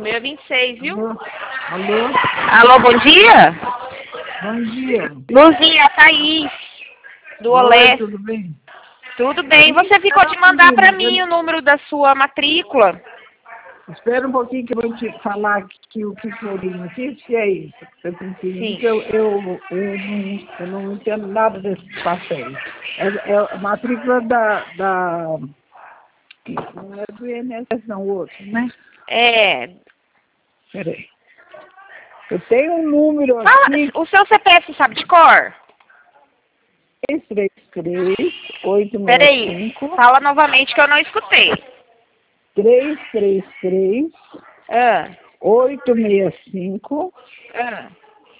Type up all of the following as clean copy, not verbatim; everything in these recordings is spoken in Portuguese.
meu é 26, viu? Alô? Alô? Alô, bom dia? Bom dia. Luzinha, Thaís, do Oi, Olé. tudo bem? Tudo bem? Você ficou de mandar para mim o número da sua matrícula. Espera um pouquinho que eu vou te falar aqui o que eu tenho aqui, se é isso que você precisa. Sim. Porque eu não entendo nada desses papéis. É a matrícula não é do INSS, não, o outro, né? É. Peraí. Eu tenho um número Fala, aqui, o seu CPF sabe de cor? 333 Peraí, 865 fala novamente que eu não escutei. 333 Ah, 865 ah.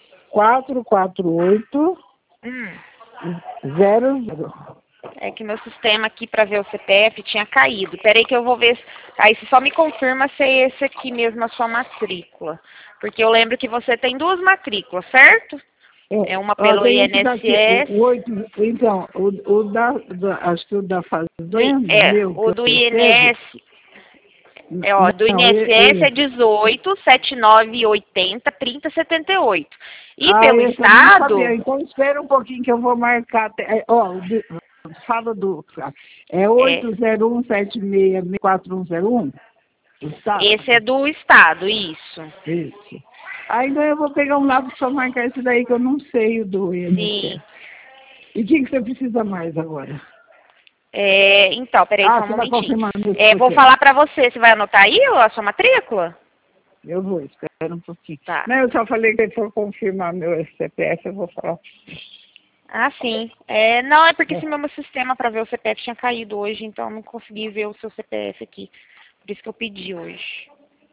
448 Hum. 00. É que meu sistema aqui para ver o CPF tinha caído. Peraí que eu vou ver. Aí você só me confirma se é esse aqui mesmo a sua matrícula. Porque eu lembro que você tem duas matrículas, certo? É uma pelo Tem esse daqui, INSS. o 8, então, acho que o da Fazenda, meu, que O eu do recebo. INS. Do Não, INSS é 18 79 80 30 78. E pelo esse eu não sabia. estado Então, espera um pouquinho que eu vou marcar. Fala do... É é 80176-4101? Estado? esse é do estado, isso. Isso. Ainda eu vou pegar um lápis para marcar esse daí que eu não sei o do INSS. Sim. E o que você precisa mais agora? Então, peraí só um Você vai momentinho. confirmando esse Vou CPF. falar pra você. Você vai anotar aí a sua matrícula? Eu vou, espera um pouquinho. Tá. Não, eu só falei que ele for confirmar meu CPF, eu vou falar. Ah, sim. Não, é porque esse meu sistema para ver o CPF tinha caído hoje, então eu não consegui ver o seu CPF aqui. Por isso que eu pedi hoje.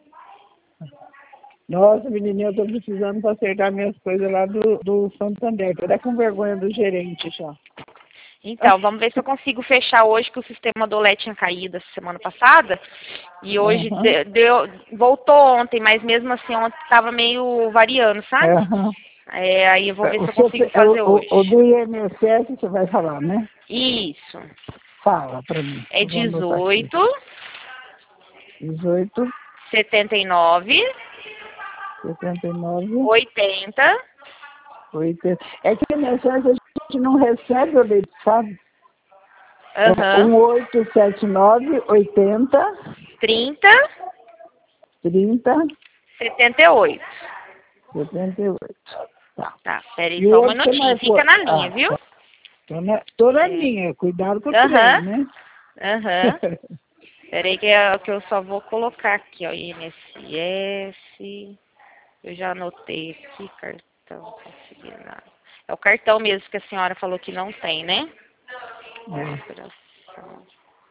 Nossa, menininha, eu tô precisando para acertar minhas coisas lá do Santander. Tô até com vergonha do gerente já. Então, vamos ver se eu consigo fechar hoje, que o sistema do LED tinha caído essa semana passada. E hoje Aham. voltou ontem, mas mesmo assim ontem estava meio variando, sabe? Aham. Aí eu vou ver se eu Seu consigo fazer hoje. o do INSS você vai falar, né? Isso. Fala para mim. É Eu vou anotar aqui. 18 18, 79 79, 80 80. É que o INSS a gente não recebe o leite, sabe? É Aham. 1879 80 30 30 78. 78. Tá. Tá, peraí E o só um outro você minutinho. marcou? Fica na linha, viu? Tá. Tô na É. linha. Cuidado com o trem, Aham. né? Aham. Peraí que eu só vou colocar aqui, ó, INSS. Eu já anotei aqui, cartão consignado. É o cartão mesmo que a senhora falou que não tem, né? Operação.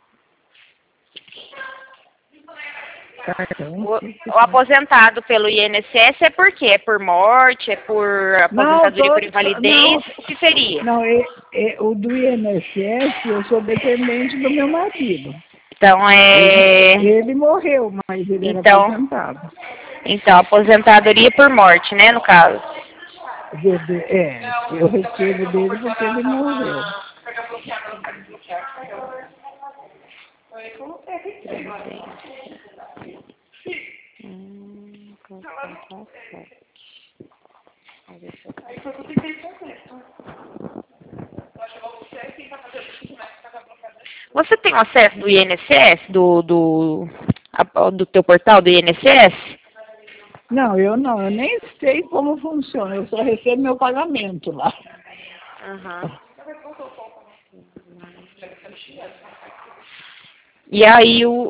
Cartão. O aposentado pelo INSS é por quê? É por morte? É por Não, aposentadoria por invalidez? O que seria? não, o do INSS, eu sou dependente do meu marido. Então, Ele morreu, mas ele era Então, aposentado. aposentadoria por morte, né, no caso? Eu recebo dele porque ele morreu. Você tem o acesso do INSS, do teu portal do INSS? Não, eu nem sei como funciona, eu só recebo meu pagamento lá. Uhum. E aí o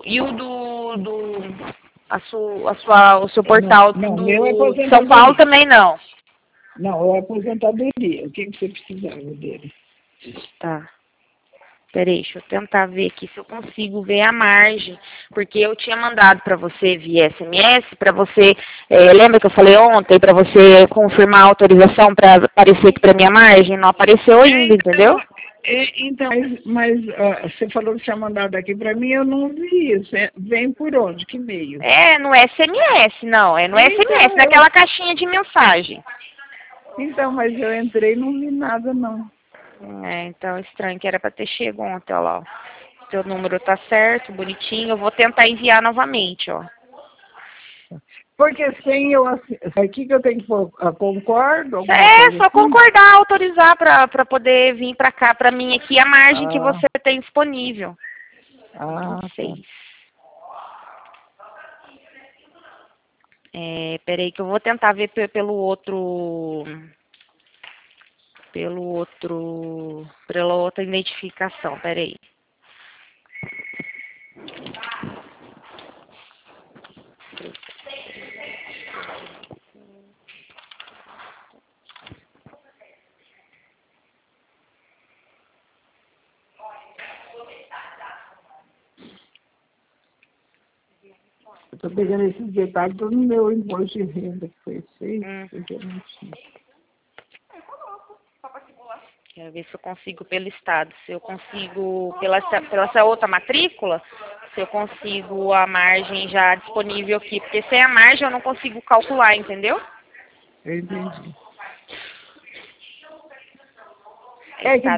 o seu portal Não, meu é de São Paulo aposentadoria. também não. Não, é aposentadoria. O que você precisava dele? Tá. Peraí, deixa eu tentar ver aqui se eu consigo ver a margem, porque eu tinha mandado para você via SMS, para você, lembra que eu falei ontem, para você confirmar a autorização para aparecer aqui para minha margem? Não apareceu ainda, entendeu? Então, mas você falou que tinha mandado aqui para mim, eu não vi isso. Vem por onde? Que e-mail? No SMS, não, é no SMS, naquela caixinha de mensagem. Então, mas eu entrei e não vi nada, não. Então estranho que era para ter chegado ontem, ó lá, ó. Seu número tá certo, bonitinho, eu vou tentar enviar novamente, ó. Porque sem eu aqui que eu tenho que pôr, concordo? Só concordar, autorizar para poder vir para cá, para mim aqui, a margem que você tem disponível. Não sei. Peraí que eu vou tentar ver pela outra identificação, peraí. Estou pegando esses detalhes do meu imposto de renda, que foi feito, porque eu não tinha. Quero ver se eu consigo pelo estado, se eu consigo pela essa outra matrícula, se eu consigo a margem já disponível aqui, porque sem a margem eu não consigo calcular, entendeu? Eu entendi. É que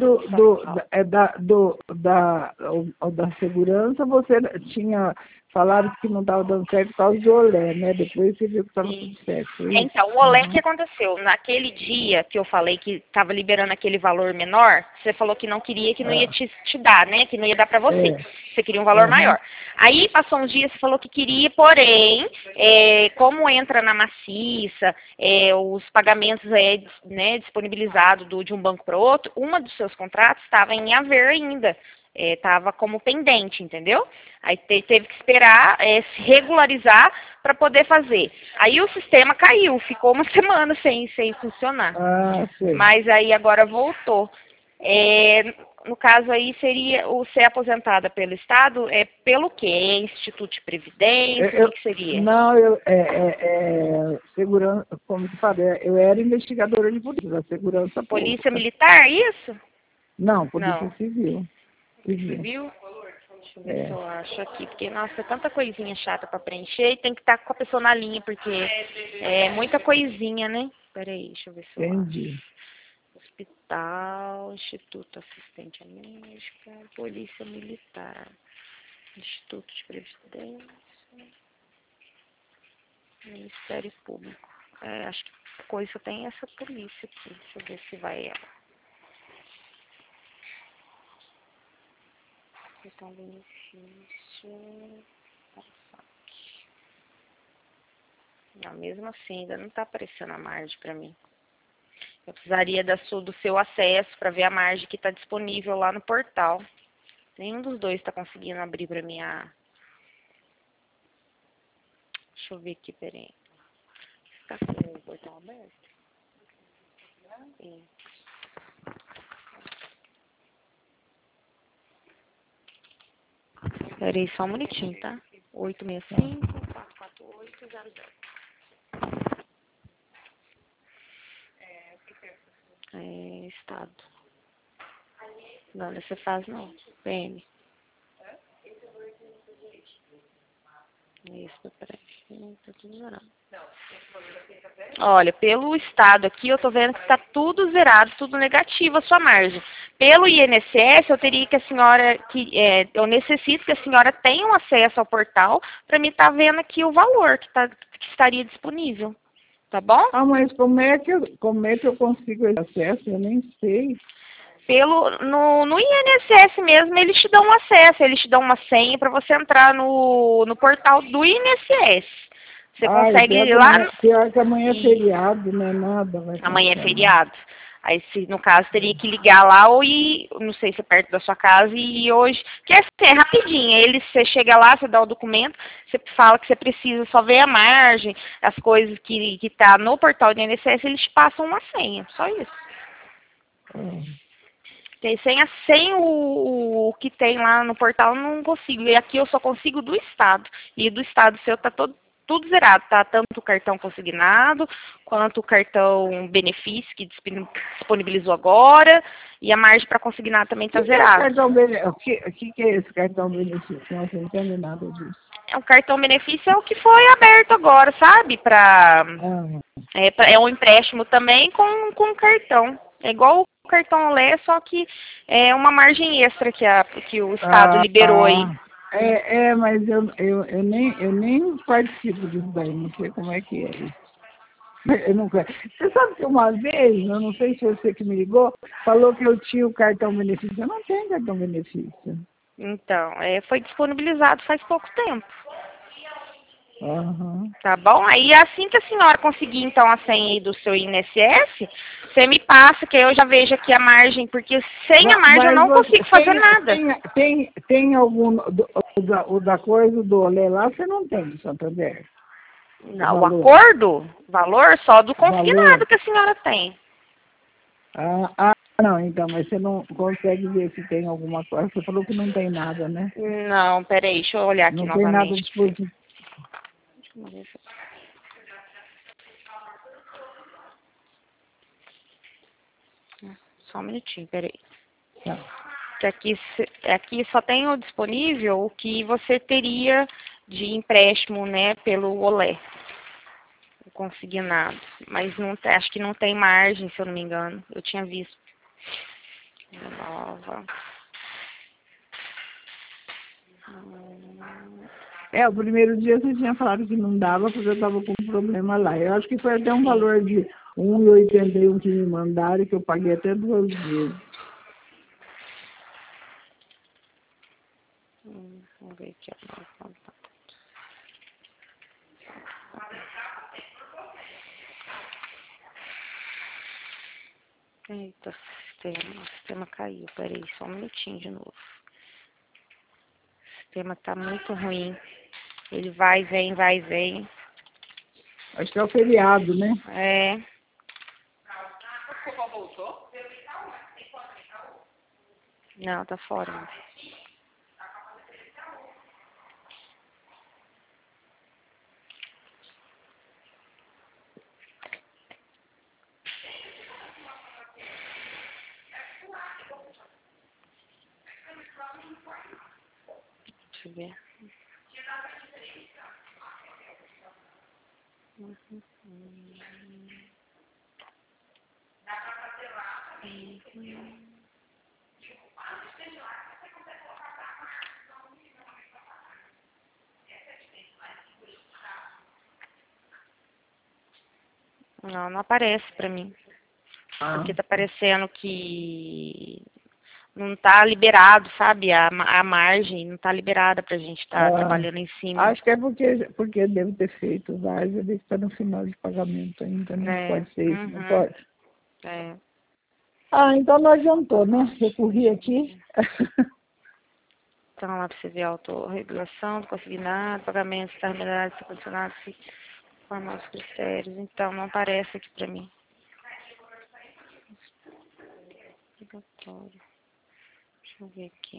da segurança você tinha falado que não estava dando certo por causa do olé, né? Depois você viu que estava tudo certo. Então, o olé, o que aconteceu? Naquele dia que eu falei que estava liberando aquele valor menor, você falou que não queria, que não ia te dar, né? Que não ia dar para você. Você queria um valor maior. Aí, passou uns dias, você falou que queria, porém, como entra na maciça, os pagamentos né, disponibilizados de um banco para outro, uma dos seus contratos estava em haver ainda. Estava como pendente, entendeu? Aí teve que esperar se regularizar para poder fazer. Aí o sistema caiu, ficou uma semana sem funcionar. Mas aí agora voltou. No caso aí seria o ser aposentada pelo Estado, pelo quê? Instituto de Previdência, o que seria? Não, segurança, como te falei, eu era investigadora de polícia, da segurança pública. Polícia Militar, isso? Não, Polícia Civil. Civil? Deixa eu ver se eu acho aqui, porque, nossa, é tanta coisinha chata para preencher e tem que estar com a pessoa na linha, porque é muita coisinha, né? Peraí, deixa eu ver se eu acho. Hospital, Instituto Assistente à Médica, Polícia Militar, Instituto de Previdência, Ministério Público. Acho que coisa tem essa polícia aqui, deixa eu ver se vai ela. Então, benefício. Não, mesmo assim, ainda não está aparecendo a margem para mim. Eu precisaria do seu acesso para ver a margem que está disponível lá no portal. Nenhum dos dois está conseguindo abrir para mim a... Deixa eu ver aqui, peraí. Está com o portal aberto? Sim. Peraí, só um minutinho, tá? 865-448-00. Estado. Não, você faz não. PM. Isso, peraí. Tá tudo zerado. Olha, pelo Estado aqui, eu tô vendo que está tudo zerado, tudo negativo a sua margem. Pelo INSS, eu teria que a senhora, eu necessito que a senhora tenha um acesso ao portal para me estar vendo aqui o valor que estaria disponível. Tá bom? Mas como é que eu consigo esse acesso? Eu nem sei. No INSS mesmo, eles te dão um acesso, eles te dão uma senha para você entrar no portal do INSS. Você consegue ir lá... Pior que amanhã é feriado, não é nada. Amanhã é feriado. Aí, no caso, teria que ligar lá ou ir, não sei se é perto da sua casa, e hoje... Que assim, é rapidinho. Você chega lá, você dá o documento, você fala que você precisa só ver a margem, as coisas que tá no portal do INSS, eles te passam uma senha. Só isso. Sem o que tem lá no portal, eu não consigo. E aqui eu só consigo do Estado. E do Estado seu tá tudo zerado, tá? Tanto o cartão consignado, quanto o cartão benefício que disponibilizou agora, e a margem para consignar também tá zerada. O que é esse cartão benefício? Não entendo nada disso. O cartão benefício é o que foi aberto agora, sabe? É um empréstimo também com cartão. É igual o cartão Olé, só que é uma margem extra que o Estado liberou aí. Mas eu nem participo disso daí, não sei como é que é isso. Eu não quero. Você sabe que uma vez, eu não sei se você que me ligou, falou que eu tinha o cartão benefício. Eu não tenho cartão benefício. Então, foi disponibilizado faz pouco tempo. Uhum. Tá bom? Aí assim que a senhora conseguir então a senha aí do seu INSS, você me passa que eu já vejo aqui a margem, porque sem a margem eu não consigo fazer nada. Tem algum o da coisa do Olé lá, você não tem, Santander? Não, o acordo, valor só do consignado valor. que a senhora tem. Não, então, mas você não consegue ver se tem alguma coisa. Você falou que não tem nada, né? Não, peraí, deixa eu olhar aqui não novamente. Não tem nada disponível. Só um minutinho, peraí. Tá. Que aqui só tem o disponível o que você teria de empréstimo, né, pelo Olé. O consignado. Mas não, acho que não tem margem, se eu não me engano. Eu tinha visto. Nova. O primeiro dia você tinha falado que não dava porque eu estava com um problema lá. Eu acho que foi até um valor de R$ 1,81 que me mandaram, que eu paguei até 2 vezes. Vamos ver aqui. Eita, o sistema caiu. Peraí, só um minutinho de novo. O sistema tá muito ruim. Ele vai, vem, vai, vem. Acho que é o feriado, né? É. Não, tá fora. Deixa eu ver. Não, não aparece pra mim. Porque tá parecendo que não tá liberado, sabe? A margem não tá liberada pra gente estar trabalhando em cima. Acho que é porque deve ter feito vários, deve estar no final de pagamento ainda, não pode ser isso, não pode? Então não adiantou, né? Eu corri aqui. Então lá pra você ver a autorregulação do consignado, pagamento, está remunerado, está condicionado, se formar os critérios. Então não aparece aqui pra mim. Obrigatório. Deixa eu ver aqui.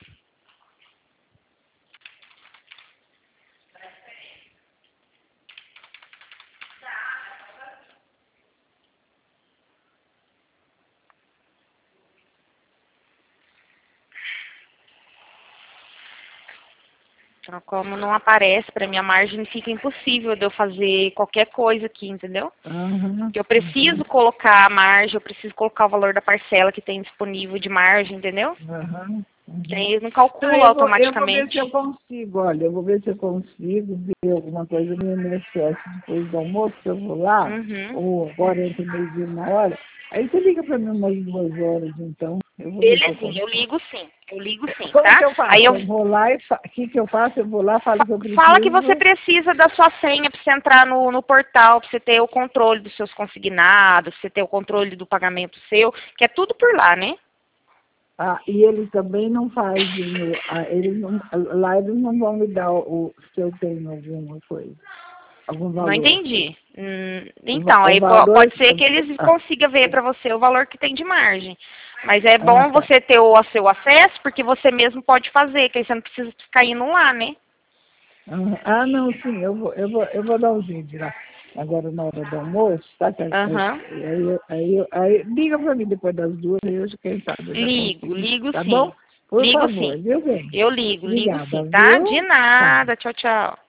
Então, como não aparece, para mim a margem fica impossível de eu fazer qualquer coisa aqui, entendeu? Porque eu preciso colocar a margem, eu preciso colocar o valor da parcela que tem disponível de margem, entendeu? Que aí não calcula automaticamente. Eu vou ver se eu consigo, olha, eu vou ver se eu consigo ver alguma coisa no INSS depois do almoço, que eu vou lá, ou agora entre meio-dia e 1 hora. Aí você liga para mim umas 2 horas, então. Belezinha, eu ligo sim, Como tá? que eu faço? Aí eu vou lá e o que eu faço? Eu vou lá, falo que eu preciso. Fala que você precisa da sua senha para você entrar no portal, para você ter o controle dos seus consignados, para você ter o controle do pagamento seu, que é tudo por lá, né? E eles também não fazem, lá eles não vão me dar se eu tenho alguma coisa, algum valor. Não entendi. Então, aí pode ser que eles consigam ver para você o valor que tem de margem. Mas é bom você ter o seu acesso, porque você mesmo pode fazer, que aí você não precisa ficar indo lá, né? Não, sim, eu vou dar um jeito lá. Agora na hora do almoço, tá? Aí liga pra mim depois das 2, aí eu quem sabe. Ligo tá sim. Bom? Por ligo favor, sim. viu, bem? Eu ligo Obrigada, sim, tá? Viu? De nada. Tchau, tchau.